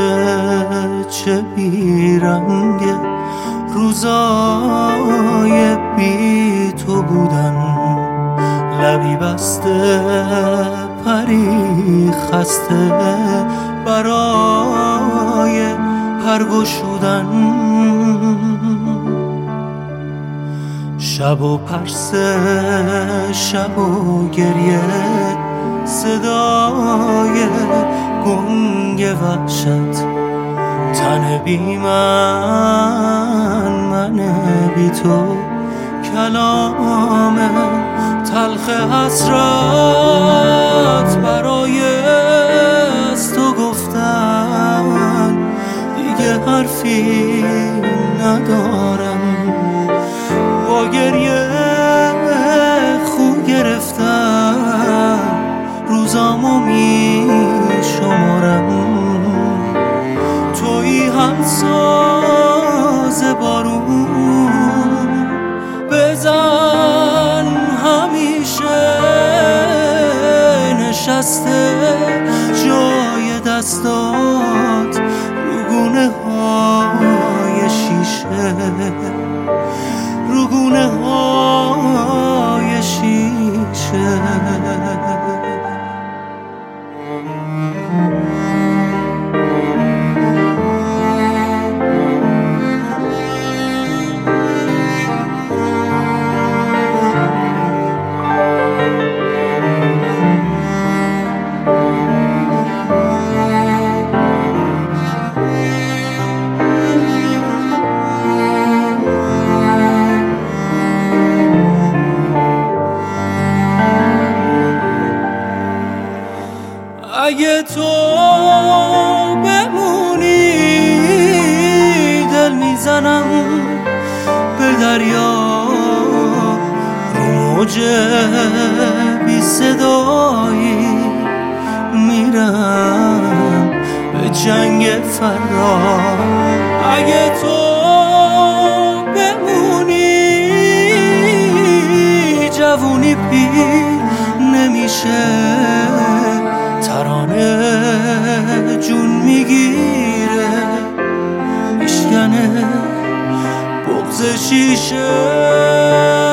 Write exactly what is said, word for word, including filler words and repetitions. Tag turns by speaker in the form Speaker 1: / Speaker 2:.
Speaker 1: چه بیرنگه روزای بی تو بودن، لبی بسته پری خسته برای پرگشودن، شب و پرسه شب و گریه صدای گنگ وحشت، تن بی من من بی تو، کلام تلخ حسرت برای از تو گفتن، دیگه حرفی ندارم، با گریه خو گرفتم روزامو می شمارم، تویی هم ساز بارون بزن همیشه نشسته جای دستات رو گونه های شیشه، رو گونه های شیشه. اگه تو بمونی دل میزنم به دریا، رو موج بی صدایی میرم به جنگ فردا. اگه تو بمونی جوونی پیر نمیشه، ترانه جون میگیره میشکنه بغض شیشه.